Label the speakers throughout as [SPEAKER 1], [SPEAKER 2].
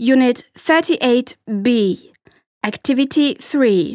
[SPEAKER 1] Unit 38B, Activity 3.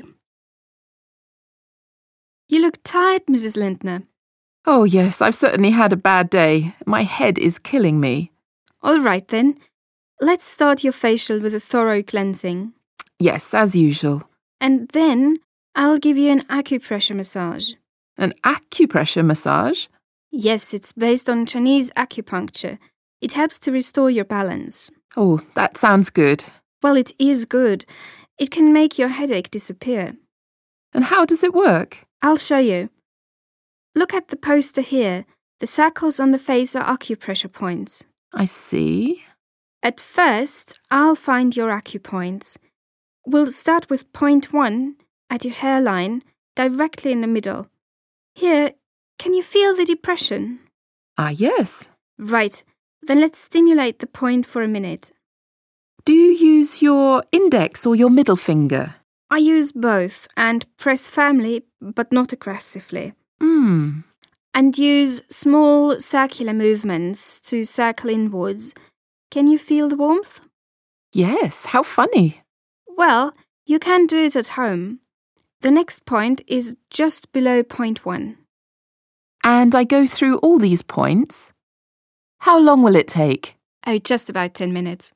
[SPEAKER 1] You look tired, Mrs. Lindner.
[SPEAKER 2] Oh yes, I've certainly had a bad day. My head is killing me.
[SPEAKER 1] All right then. Let's start your facial with a thorough cleansing.
[SPEAKER 2] Yes, as usual.
[SPEAKER 1] And then I'll give you an acupressure massage.
[SPEAKER 2] An acupressure massage?
[SPEAKER 1] Yes, it's based on Chinese acupuncture. It helps to restore your balance.
[SPEAKER 2] Oh, that sounds good.
[SPEAKER 1] Well, it is good. It can make your headache disappear.
[SPEAKER 2] And how does it work?
[SPEAKER 1] I'll show you. Look at the poster here. The circles on the face are acupressure points.
[SPEAKER 2] I see.
[SPEAKER 1] At first, I'll find your acupoints. We'll start with point 1 at your hairline, directly in the middle. Here, can you feel the depression?
[SPEAKER 2] Ah, yes.
[SPEAKER 1] Right. Then let's stimulate the point for a minute.
[SPEAKER 2] Do you use your index or your middle finger?
[SPEAKER 1] I use both and press firmly but not aggressively. And use small circular movements to circle inwards. Can you feel the warmth?
[SPEAKER 2] Yes, how funny.
[SPEAKER 1] Well, you can do it at home. The next point is just below point 1.
[SPEAKER 2] And I go through all these points? How long will it take?
[SPEAKER 1] Oh, just about 10 minutes.